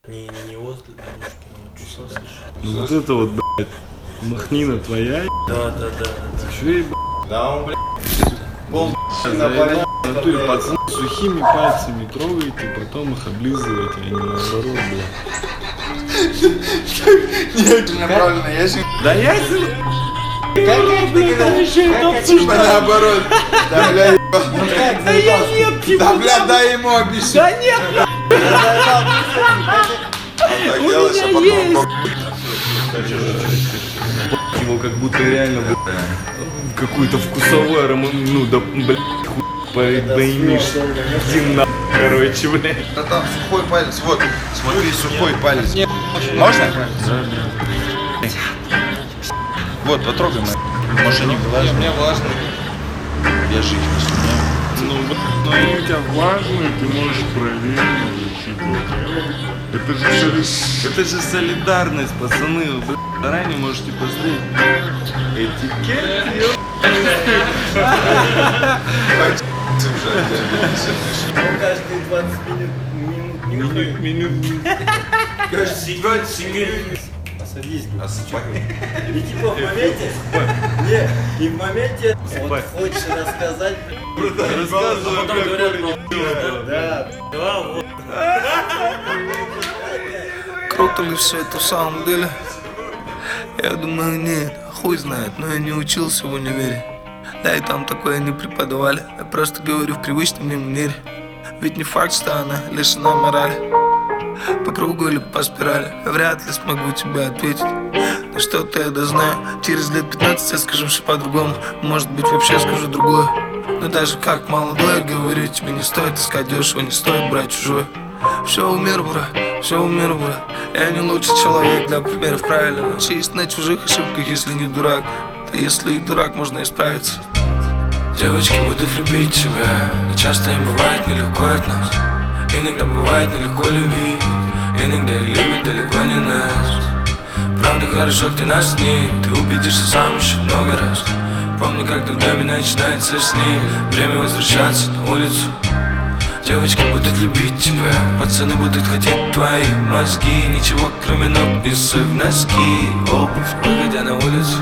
Не возле девушки, но чуть слышишь. Ну вот это вот, блядь, махнина твоя, Да. чё, ебать? Да он, блядь, был Заебал, в натуре, пацаны, сухими пальцами трогаете, потом их облизываете, а не наоборот, блядь. Нет, неправильно, я же... Да я себе... Типа наоборот. Да, бля, ебать. Да я нет, Да, бля, дай ему объяснить. Да нет, Так делаешь, а потом... его как будто реально, блядь, какую-то вкусовую аромат, ну да, блядь, хуй поймишь, иди на, короче, блядь. Да там сухой палец, вот, смотри, сухой палец. Можно? Вот, потрогай мои. Может, они влажные? Мне влажные. Я же их не сумею. Ну, но они у тебя влажные, ты можешь проверить. Это же солидарность, пацаны. Вы, блядь, заранее можете поставить этикет. Он каждые 20 минут. Кажется, сигарет. Садись, и типа в моменте, не, и в моменте вот хочешь рассказать, Рассказывай, потом говорят, да, вот. Круто ли все это в самом деле? Я думаю, нет, хуй знает, но я не учился в универе. Да и там такое не преподавали, я просто говорю в привычном мне манере. Ведь не факт, что она лишена морали. По кругу или по спирали, вряд ли смогу тебе ответить. Но что-то я да знаю, через лет 15 я скажу все по-другому. Может быть вообще скажу другое. Но даже как молодой, говорю тебе, не стоит искать дешево, не стоит брать чужое. Все умер, брат, все умер, брат. Я не лучший человек для примеров, правильно. Чист на чужих ошибках, если не дурак. Да если и дурак, можно исправиться. Девочки будут любить тебя, но часто им бывает нелегко от нас. Иногда бывает нелегко любить, иногда их любят далеко не нас. Правда хорошо, ты нас не, ты убедишься сам еще много раз. Помни, как в доме начинается с ней, время возвращаться на улицу. Девочки будут любить тебя, пацаны будут хотеть твои мозги. Ничего кроме ног не суй в носки, обувь, выходя на улицу.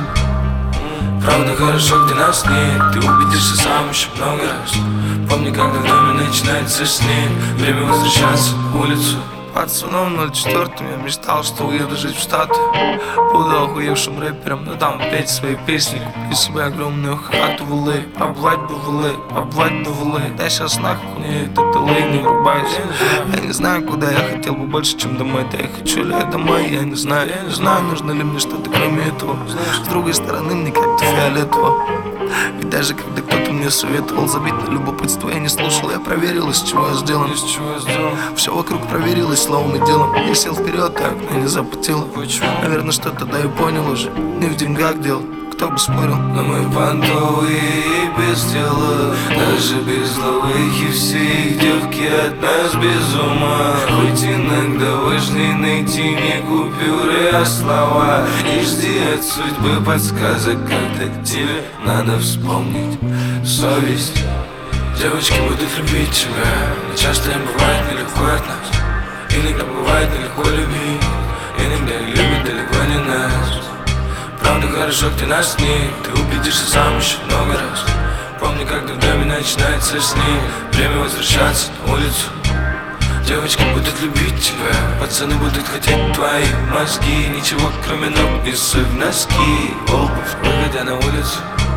Правда хорошо, где нас нет, ты убедишься сам еще много раз. Помни, когда в доме начинается с ней, время возвращаться на улицу. Пацаном 04-м я мечтал, что уеду жить в Штаты. Буду охуевшим рэпером, но там петь свои песни. Куплю себе огромную хату в Л.А. Побывать бы в Л.А., побывать бы в Л.А. Да сейчас нахуй мне этот Л.А. не врубаюсь. Я не знаю, куда я хотел бы больше, чем домой. Да я хочу ли я домой, я не знаю. Я не знаю, нужно ли мне что-то кроме этого. С другой стороны, мне как-то фиолетово. Ведь даже когда кто-то мне советовал забить на любопытство, я не слушал, я проверил, из чего я сделан. Все вокруг проверилось словом и делом. Я сел вперед, так, но не запотел. Наверное, что-то да и понял уже. Не в деньгах дело, кто бы спорил. Но мы понтовые и без дела, даже без ловых, и все их девки от нас без ума. Хоть иногда важнее найти не купюры, а слова. И жди от судьбы подсказок, когда к тебе надо вспомнить совесть. Девочки будут любить тебя, но часто им бывает нелегко от нас. Иногда бывает нелегко любить, иногда их любят далеко не нас. Правда хорошо, где нас нет, ты убедишься сам еще много раз. Помни, когда в доме начинается с ней, время возвращаться на улицу. Девочки будут любить тебя, пацаны будут хотеть твои мозги. Ничего кроме ног не суй в носки, обувь, выходя на улицу.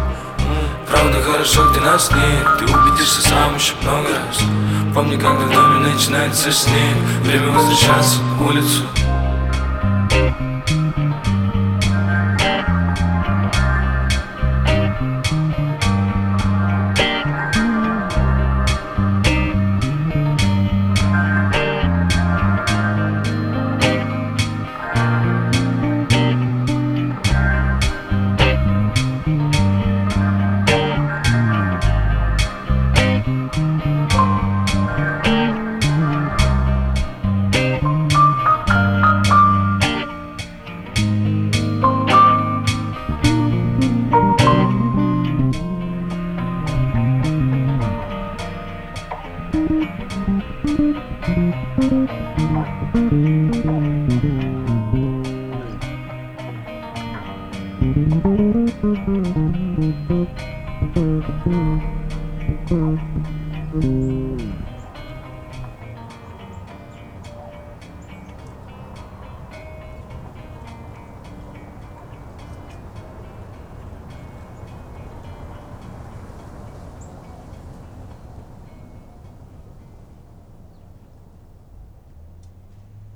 Правда хорошо, где нас нет, ты убедишься сам еще много раз. Помни, когда в доме начинается с ней, время возвращаться на улицу. Thank you.